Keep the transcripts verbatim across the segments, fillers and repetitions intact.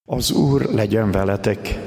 Az Úr legyen veletek.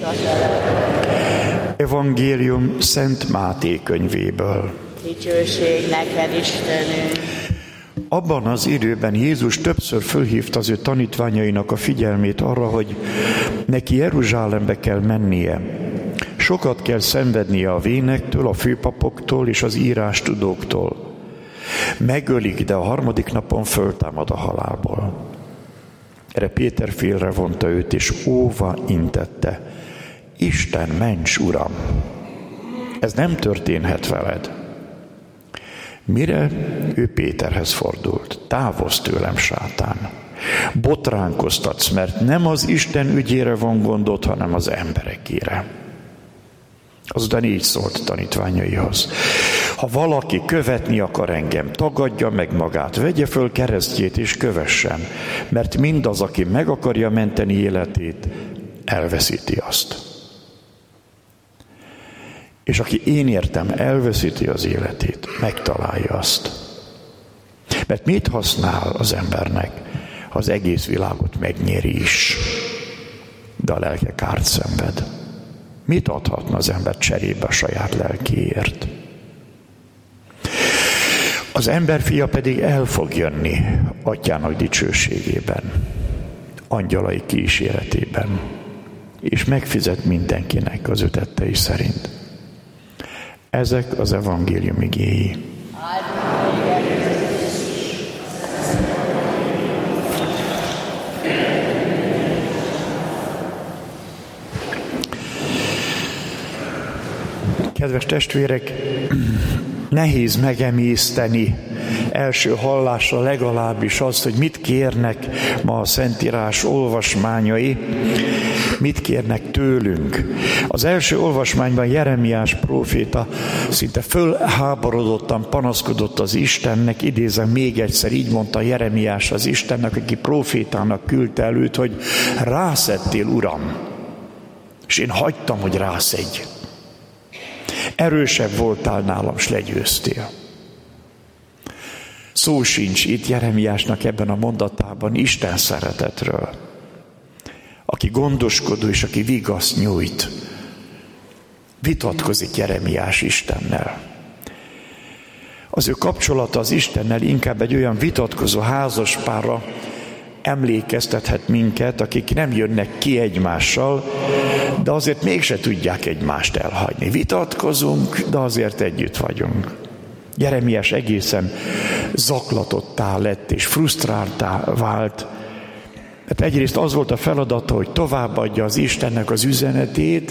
Evangélium Szent Máté könyvéből. Dicsőség neked, Istenünk! Abban az időben Jézus többször fölhívta az ő tanítványainak a figyelmét arra, hogy neki Jeruzsálembe kell mennie. Sokat kell szenvednie a vénektől, a főpapoktól és az írástudóktól. Megölik, de a harmadik napon föltámad a halálból. Erre Péter félre vonta őt, és óva intette: Isten, ments, Uram! Ez nem történhet veled. Mire ő Péterhez fordult: Távozz tőlem, sátán! Botránkoztatsz, mert nem az Isten ügyére van gondod, hanem az emberekére. Azután így szólt tanítványaihoz: Ha valaki követni akar engem, tagadja meg magát, vegye föl keresztjét és kövessen, mert mindaz, aki meg akarja menteni életét, elveszíti azt. És aki én értem, elveszíti az életét, megtalálja azt. Mert mit használ az embernek, ha az egész világot megnyeri is, de a lelke kárt szenved? Mit adhatna az ember cserébe a saját lelkéért? Az emberfia pedig el fog jönni Atyának dicsőségében, angyalai kíséretében, és megfizet mindenkinek az ő tettei szerint. Ezek az evangélium igéi. Kedves testvérek, nehéz megemészteni első hallásra legalábbis azt, hogy mit kérnek ma a Szentírás olvasmányai, mit kérnek tőlünk. Az első olvasmányban Jeremiás próféta szinte fölháborodottan panaszkodott az Istennek, idézem még egyszer, így mondta Jeremiás az Istennek, aki prófétának küldte előtt, hogy rászedtél, Uram, és én hagytam, hogy rászedj. Erősebb voltál nálam, s legyőztél. Szó sincs itt Jeremiásnak ebben a mondatában Isten szeretetről, aki gondoskodó és aki vigaszt nyújt. Vitatkozik Jeremiás Istennel. Az ő kapcsolata az Istennel inkább egy olyan vitatkozó házaspárra emlékeztethet minket, akik nem jönnek ki egymással, de azért mégse tudják egymást elhagyni. Vitatkozunk, de azért együtt vagyunk. Jeremiás egészen zaklatottá lett és frusztráltá vált. Mert egyrészt az volt a feladata, hogy továbbadja az Istennek az üzenetét,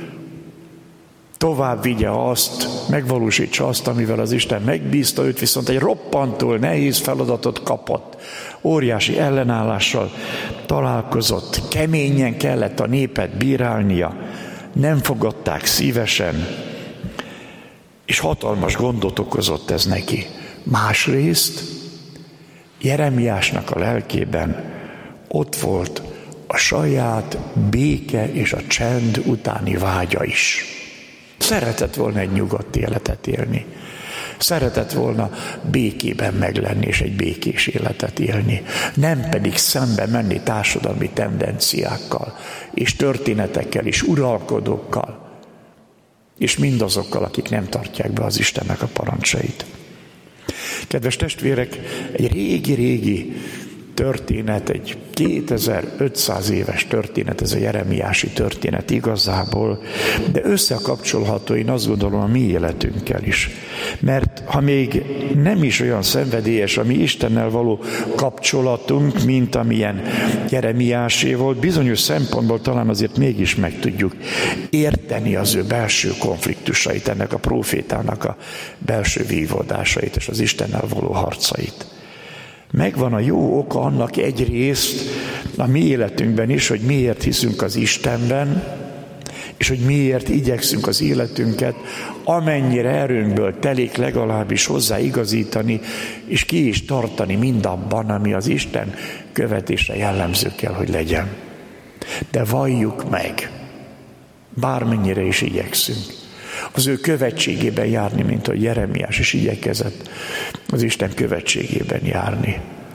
tovább vigye azt, megvalósítsa azt, amivel az Isten megbízta őt, viszont egy roppantól nehéz feladatot kapott. Óriási ellenállással találkozott, keményen kellett a népet bírálnia, nem fogadták szívesen, és hatalmas gondot okozott ez neki. Másrészt Jeremiásnak a lelkében ott volt a saját béke és a csend utáni vágya is. Szeretett volna egy nyugodt életet élni. Szeretett volna békében meglenni és egy békés életet élni. Nem pedig szembe menni társadalmi tendenciákkal és történetekkel és uralkodókkal és mindazokkal, akik nem tartják be az Istennek a parancsait. Kedves testvérek, egy régi-régi történet, egy kétezer-ötszáz éves történet, ez a jeremiási történet igazából, de összekapcsolható, én azt gondolom, a mi életünkkel is. Mert ha még nem is olyan szenvedélyes a mi Istennel való kapcsolatunk, mint amilyen Jeremiásé volt, bizonyos szempontból talán azért mégis meg tudjuk érteni az ő belső konfliktusait, ennek a prófétának a belső vívódásait és az Istennel való harcait. Megvan a jó oka annak egyrészt a mi életünkben is, hogy miért hiszünk az Istenben, és hogy miért igyekszünk az életünket, amennyire erőnkből telik legalábbis hozzáigazítani, és ki is tartani mindabban, ami az Isten követésre jellemző kell, hogy legyen. De valljuk meg, bármennyire is igyekszünk, az ő követségében járni, mint ahogy Jeremiás is igyekezett az Isten követségében járni.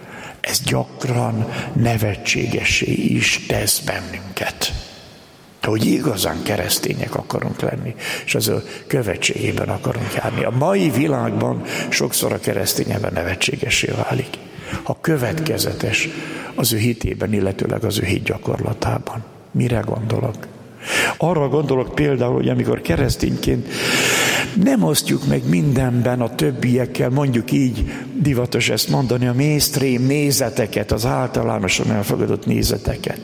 ez gyakran nevetségessé is tesz bennünket. De hogy igazán keresztények akarunk lenni, és az ő követségében akarunk járni. A mai világban sokszor a keresztény ember nevetségessé válik, ha következetes az ő hitében, illetőleg az ő hit gyakorlatában. Mire gondolok? Arra gondolok például, hogy amikor keresztényként nem osztjuk meg mindenben a többiekkel, mondjuk így divatos ezt mondani, a mainstream nézeteket, az általánosan elfogadott nézeteket.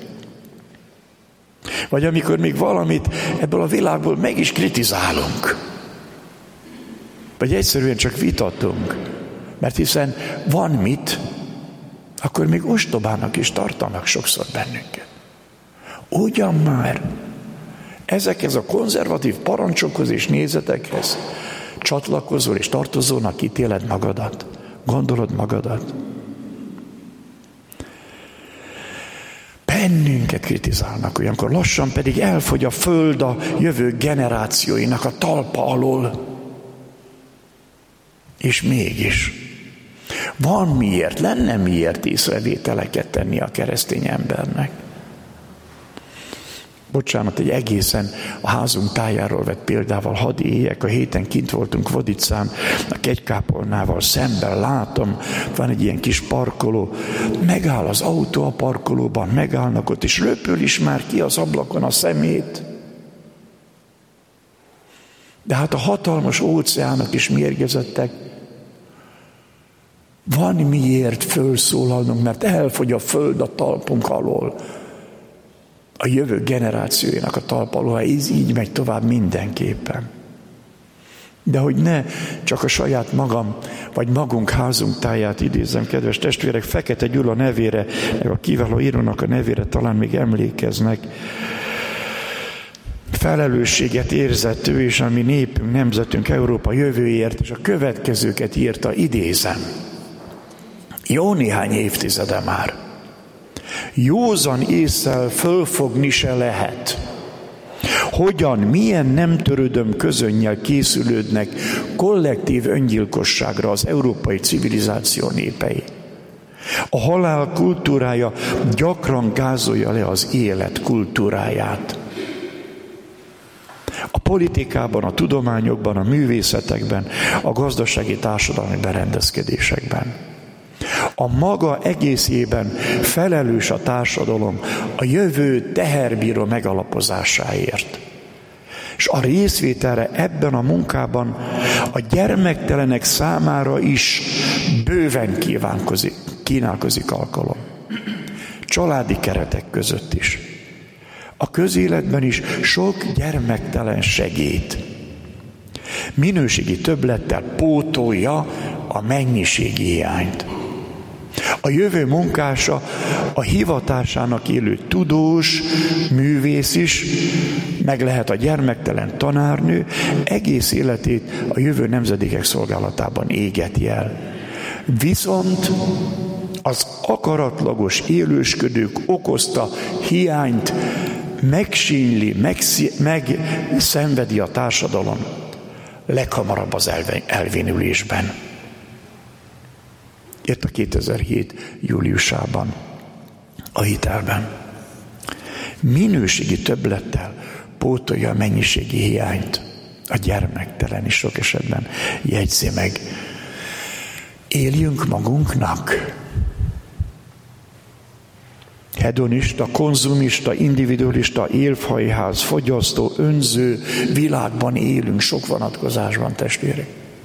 Vagy amikor még valamit ebből a világból meg is kritizálunk. Vagy egyszerűen csak vitatunk. Mert hiszen van mit, akkor még ostobának is tartanak sokszor bennünket. Ugyan már ezekhez a konzervatív parancsokhoz és nézetekhez csatlakozol és tartozónak ítéled magadat. Gondolod magadat. Bennünket kritizálnak olyankor, lassan pedig elfogy a föld a jövő generációinak a talpa alól. És mégis van miért, lenne miért észrevételeket tenni a keresztény embernek. Bocsánat, egy egészen a házunk tájáról vett példával hadd éljek. A héten kint voltunk Vodicán, a kegykápolnával szemben látom, van egy ilyen kis parkoló, megáll az autó a parkolóban, megállnak ott, és röpül is már ki az ablakon a szemét. De hát a hatalmas óceánok is mérgezettek. Van miért fölszólalnunk, mert elfogy a föld a talpunk alól. A jövő generációinak a talp alól, ha ez így megy tovább mindenképpen. De hogy ne csak a saját magam, vagy magunk házunk táját idézzem, kedves testvérek, Fekete Gyula nevére, meg a kiváló írónak a nevére talán még emlékeznek. Felelősséget érzett ő és a mi népünk, nemzetünk, Európa jövőért, és a következőket írta, idézem. Jó néhány évtizede már. Józan ésszel fölfogni se lehet. Hogyan, milyen nem törődöm közönnyel készülődnek kollektív öngyilkosságra az európai civilizáció népei. A halál kultúrája gyakran gázolja le az élet kultúráját. A politikában, a tudományokban, a művészetekben, a gazdasági társadalmi berendezkedésekben. A maga egészében felelős a társadalom a jövő teherbíró megalapozásáért. És a részvételre ebben a munkában a gyermektelenek számára is bőven kívánkozik, kínálkozik alkalom. Családi keretek között is. A közéletben is sok gyermektelen segít. Minőségi többlettel pótolja a mennyiségi hiányt. A jövő munkása a hivatásának élő tudós, művész is, meg lehet a gyermektelen tanárnő, egész életét a jövő nemzedékek szolgálatában égeti el. Viszont az akaratlagos élősködők okozta hiányt megsínli, megszenvedi a társadalom leghamarabb az elvénülésben. Írt a kétezer-hét júliusában a Hitelben. Minőségi többlettel pótolja a mennyiségi hiányt. A gyermektelen is sok esetben jegyzi meg. Éljünk magunknak. Hedonista, konzumista, individualista, élfhajház, fogyasztó, önző világban élünk sok vonatkozásban, testvérek.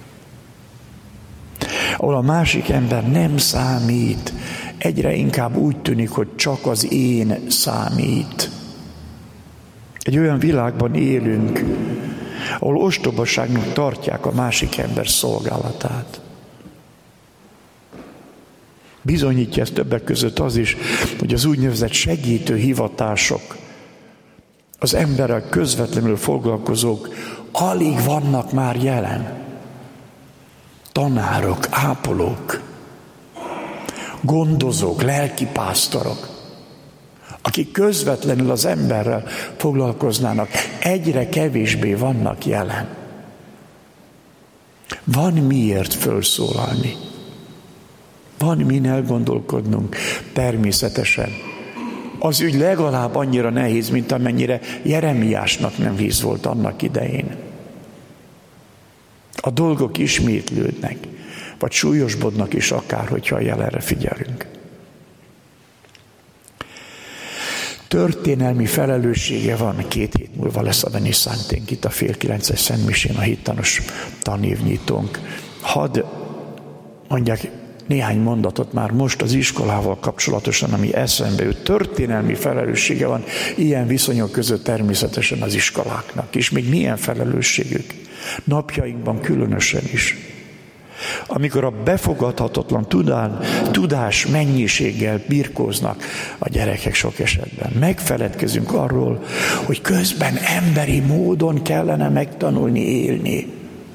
Ahol a másik ember nem számít, egyre inkább úgy tűnik, hogy csak az én számít. Egy olyan világban élünk, ahol ostobaságnak tartják a másik ember szolgálatát. Bizonyítja ezt többek között az is, hogy az úgynevezett segítő hivatások, az emberrel közvetlenül foglalkozók alig vannak már jelen. Tanárok, ápolók, gondozók, lelkipásztorok, akik közvetlenül az emberrel foglalkoznának, egyre kevésbé vannak jelen. Van miért felszólalni. Van min elgondolkodnunk, természetesen. Az ügy legalább annyira nehéz, mint amennyire Jeremiásnak nem víz volt annak idején. A dolgok ismétlődnek, vagy súlyosbodnak is akár, hogyha a jelenre figyelünk. Történelmi felelőssége van, két hét múlva lesz a Veniszánténk itt a fél kilences szentmisén, a hittanos tanévnyitónk. Hadd mondják néhány mondatot már most az iskolával kapcsolatosan, ami eszembe jut. Történelmi felelőssége van ilyen viszonyok között természetesen az iskoláknak, és még milyen felelősségük. Napjainkban különösen is. Amikor a befogadhatatlan tudán, tudás mennyiséggel birkóznak a gyerekek sok esetben, megfeledkezünk arról, hogy közben emberi módon kellene megtanulni élni.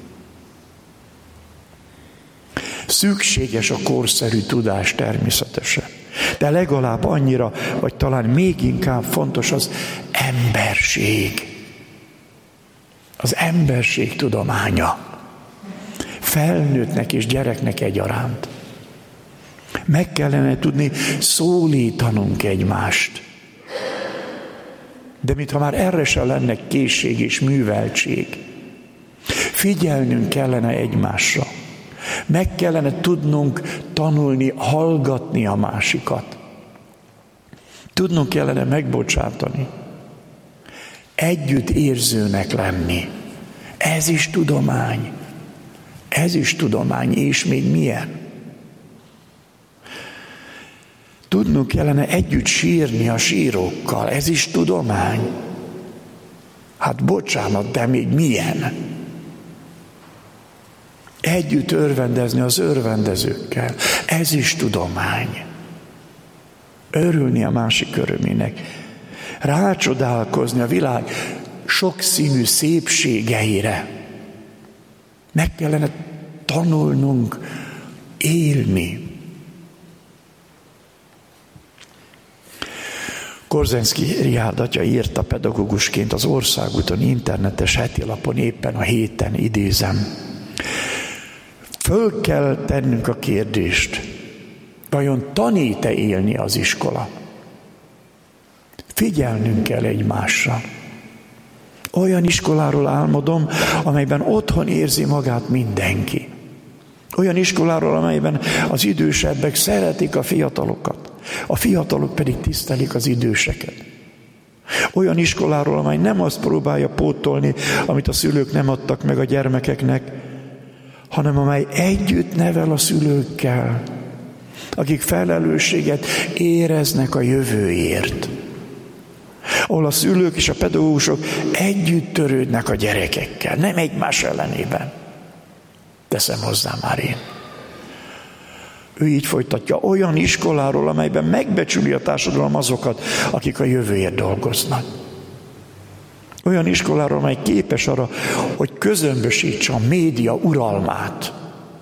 Szükséges a korszerű tudás természetesen, de legalább annyira, vagy talán még inkább fontos az emberség. Az emberség tudománya. Felnőttnek és gyereknek egyaránt. Meg kellene tudni szólítanunk egymást. De mintha már erre se lenne készség és műveltség. Figyelnünk kellene egymásra. Meg kellene tudnunk tanulni, hallgatni a másikat. Tudnunk kellene megbocsátani. Együtt érzőnek lenni. Ez is tudomány. Ez is tudomány, és még milyen. Tudnunk kellene együtt sírni a sírókkal. Ez is tudomány. Hát bocsánat, de még milyen. Együtt örvendezni az örvendezőkkel. Ez is tudomány. Örülni a másik örömének. Rácsodálkozni a világ sokszínű szépségeire. Meg kellene tanulnunk élni. Korzenszky Rihád atya írta pedagógusként az Országúton internetes heti lapon éppen a héten, idézem. Föl kell tennünk a kérdést, vajon tanít-e élni az iskola? Figyelnünk kell egymásra. Olyan iskoláról álmodom, amelyben otthon érzi magát mindenki. Olyan iskoláról, amelyben az idősebbek szeretik a fiatalokat, a fiatalok pedig tisztelik az időseket. Olyan iskoláról, amely nem azt próbálja pótolni, amit a szülők nem adtak meg a gyermekeknek, hanem amely együtt nevel a szülőkkel, akik felelősséget éreznek a jövőért. Ahol a szülők és a pedagógusok együtt törődnek a gyerekekkel, nem egymás ellenében. Teszem hozzá már én. Ő így folytatja, olyan iskoláról, amelyben megbecsüli a társadalom azokat, akik a jövőért dolgoznak. Olyan iskoláról, amely képes arra, hogy közömbösítse a média uralmát.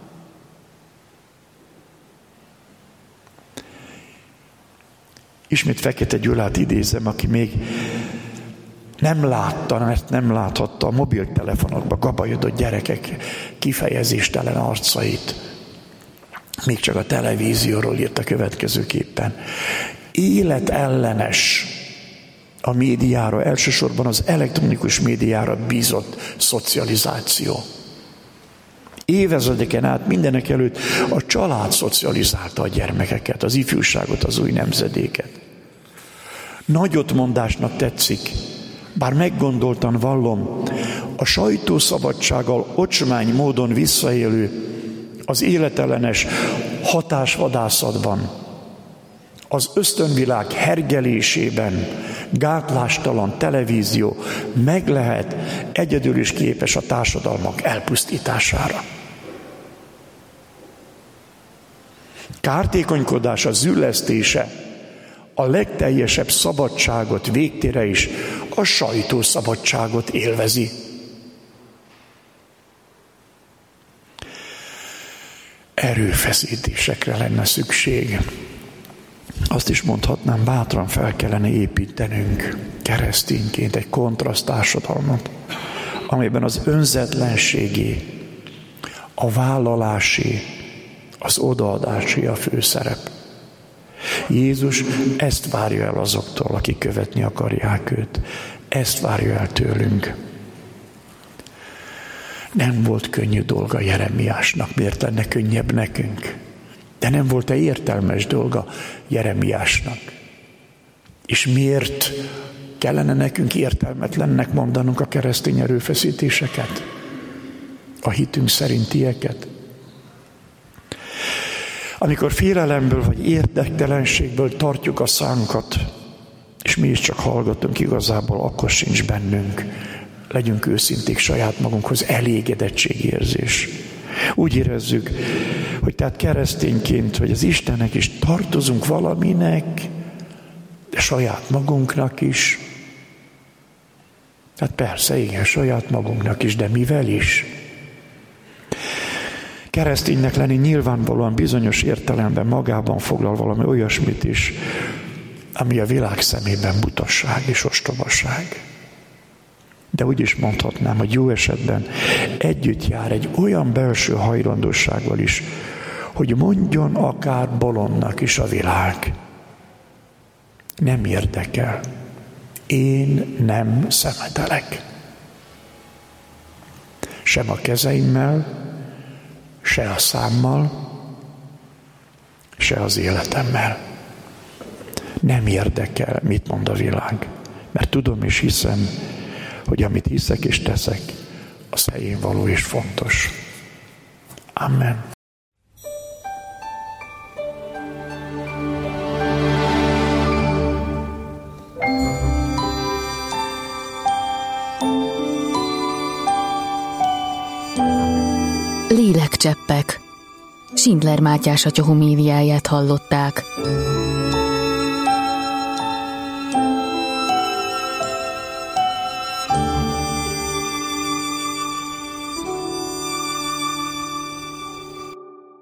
Ismét Fekete Gyulát idézem, aki még nem látta, mert nem láthatta a mobiltelefonokba gabajodott gyerekek kifejezéstelen arcait. Még csak a televízióról írt a következőképpen. Életellenes a médiára, elsősorban az elektronikus médiára bízott szocializáció. Évezredeken át mindenek előtt a család szocializálta a gyermekeket, az ifjúságot, az új nemzedéket. Nagyotmondásnak tetszik, bár meggondoltan vallom, a sajtószabadsággal ocsmány módon visszaélő, az életellenes hatásvadászatban, az ösztönvilág hergelésében gátlástalan televízió meg lehet, egyedül is képes a társadalmak elpusztítására. Kártékonykodása, züllesztése a legteljesebb szabadságot végtére is a sajtószabadságot élvezi. Erőfeszítésekre lenne szükség. Azt is mondhatnám, bátran fel kellene építenünk keresztényként egy kontraszt társadalmat, amelyben az önzetlenségé, a vállalási, Az odaadási a főszerep. Jézus ezt várja el azoktól, akik követni akarják őt. Ezt várja el tőlünk. Nem volt könnyű dolga Jeremiásnak, miért lenne könnyebb nekünk? De nem volt-e értelmes dolga Jeremiásnak? És miért kellene nekünk értelmetlennek mondanunk a keresztény erőfeszítéseket? A hitünk szerintieket? Amikor félelemből vagy érdektelenségből tartjuk a szánkat, és mi is csak hallgatunk, igazából akkor sincs bennünk, legyünk őszinték saját magunkhoz, elégedettségérzés. Úgy érezzük, hogy tehát keresztényként, hogy az Istennek is tartozunk valaminek, de saját magunknak is. Hát persze, igen, saját magunknak is, de mivel is? Kereszténynek lenni nyilvánvalóan bizonyos értelemben magában foglal valami olyasmit is, ami a világ szemében butasság és ostobaság. De úgy is mondhatnám, hogy jó esetben együtt jár egy olyan belső hajlandósággal is, hogy mondjon akár bolondnak is a világ. Nem érdekel. Én nem szemetelek. Sem a kezeimmel, se a számmal, se az életemmel. Nem érdekel, mit mond a világ. Mert tudom és hiszem, hogy amit hiszek és teszek, az helyén való és fontos. Amen. Lélekcseppek. Schindler Mátyás atya homéliáját hallották.